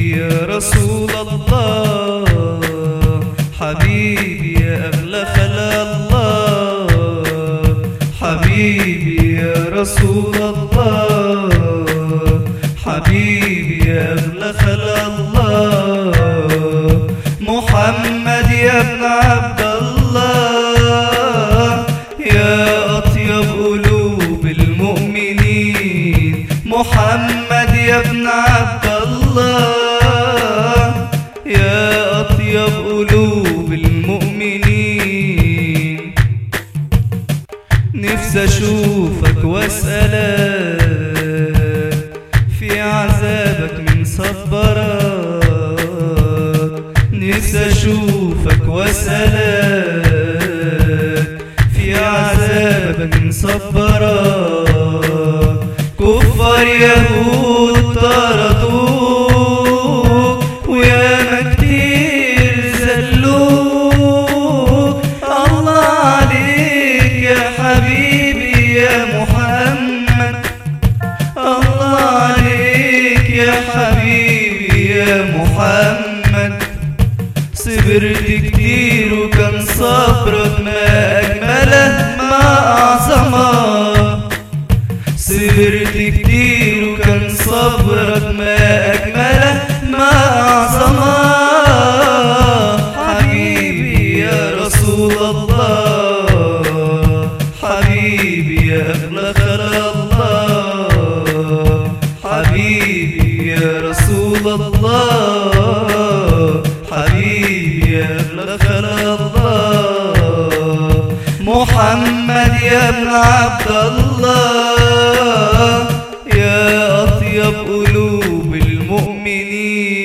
يا رسول الله، حبيبي يا أغلى خلق الله، حبيبي يا رسول الله، حبيبي يا أغلى خلق الله. محمد يا ابن عبد الله، يا أطيب قلوب المؤمنين. محمد يا ابن عبد الله، يا أطيب قلوب المؤمنين. نفسي أشوفك وأسألك في عذابك من صبرك، نفسي أشوفك وأسألك في عذابك من صبرك. كفار يهود طردوك وياما كتير زلوك، الله عليك يا حبيبي يا محمد، الله عليك يا حبيبي يا محمد. صبرت كتير وكان صبرك ما أجمله ما أعظمه، صبرت كتير وكان صبرك ما أجمله ما أعظمه. حبيبي يا رسول الله، حبيبي يا أغلى خلق الله، حبيبي يا رسول الله، حبيبي يا أغلى خلق الله. محمد يا ابن عبد الله، يا أطيب قلوب المؤمنين.